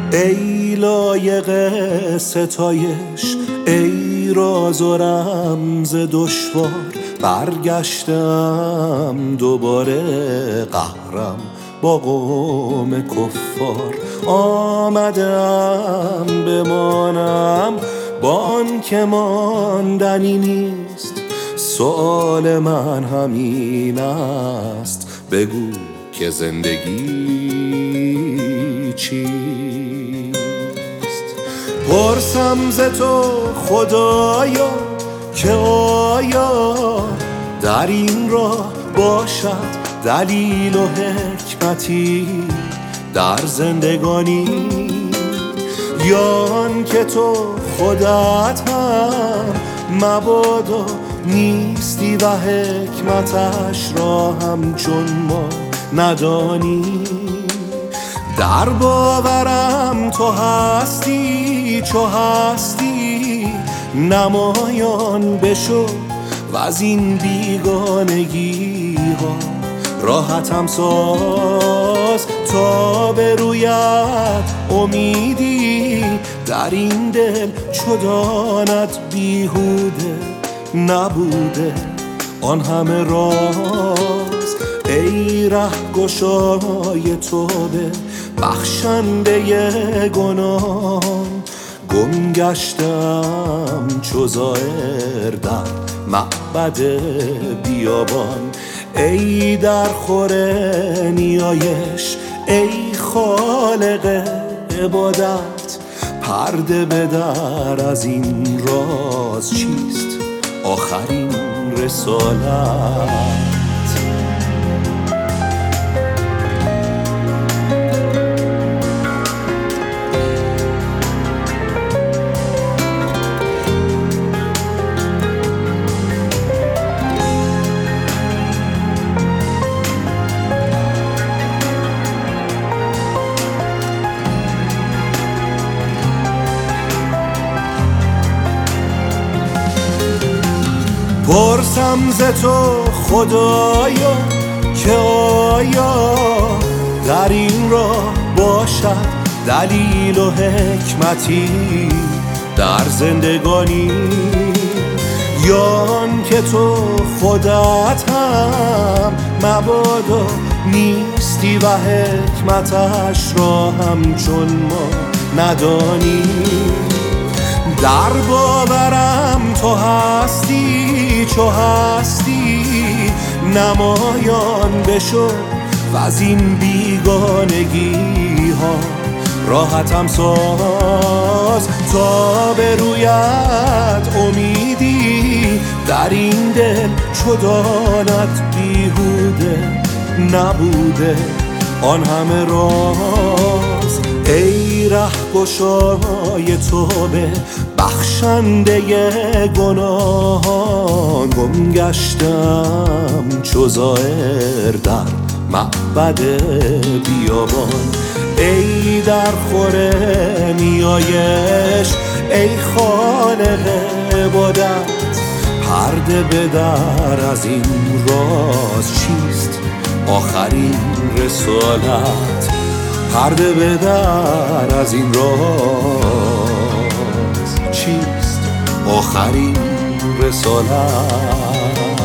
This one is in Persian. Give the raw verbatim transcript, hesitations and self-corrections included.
ای لایق ستایش، ای راز و رمز دشوار، برگشتم دوباره قهرم با قوم کفار. آمدم بمانم با آن که ماندنی نیست، سؤال من همین است، بگو که زندگی چیست؟ پرسم ز تو خدایا که آیا در این راه باشد دلیل و حکمتی در زندگانی، یا آن که تو خودت هم مبادا نیستی و حکمتش را همچون ما ندانی. در باورم تو هستی، چو هستی نمایان بشو و از این بیگانگی ها راحتم ساز، تا به رویت امیدی در این دل چو داند بیهوده نبوده آن همه راز. ای رهگشای توبه بخشنده گناهان، گم گشتم چو زائر در معبد بیابان. ای در خور نیایش، ای خالق عبادت، پرده بدر از این راز چیست آخرین رسالت؟ پرسم ز تو خدایا که آیا در این راه باشد دلیل و حکمتی در زندگانی، یا آن که تو خودت هم مبادا نیستی و حکمتش را همچون ما ندانی. در باورم تو هستی، چو هستی نمایان بشو و از این بیگانگی ها راحتم ساز، تا به رویت امیدی در این دل چو داند بیهوده نبوده آن همه راز. ای رهگشای توبه بخشنده گناهان، گم گشتم چو زائر در معبد بیابان. ای در خور نیایش، ای خالق عبادت، پرده بدر از این راز چیست آخرین رسالت؟ پرده بدر از این راز چیست آخرین رسالت؟